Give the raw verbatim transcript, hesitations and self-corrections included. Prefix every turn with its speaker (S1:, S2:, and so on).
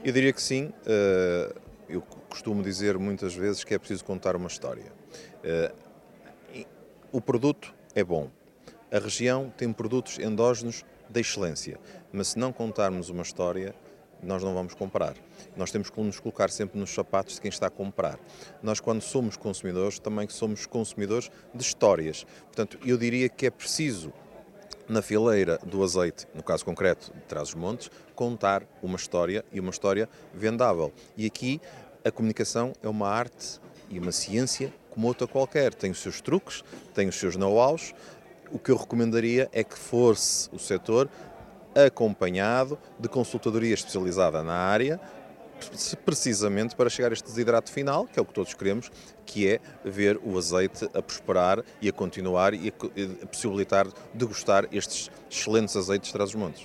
S1: Eu diria que sim. eh, Eu costumo dizer muitas vezes que é preciso contar uma história. Eh, e O produto é bom. A região tem produtos endógenos de excelência, mas se não contarmos uma história, nós não vamos comprar. Nós temos que nos colocar sempre nos sapatos de quem está a comprar. Nós, quando somos consumidores, também somos consumidores de histórias. Portanto, eu diria que é preciso, na fileira do azeite, no caso concreto de Trás-os-Montes, contar uma história e uma história vendável. E aqui a comunicação é uma arte e uma ciência como outra qualquer. Tem os seus truques, tem os seus know-hows. O que eu recomendaria é que fosse o setor acompanhado de consultadoria especializada na área, precisamente para chegar a este desidrato final, que é o que todos queremos, que é ver o azeite a prosperar e a continuar e a possibilitar degustar estes excelentes azeites de Trás-os-Montes.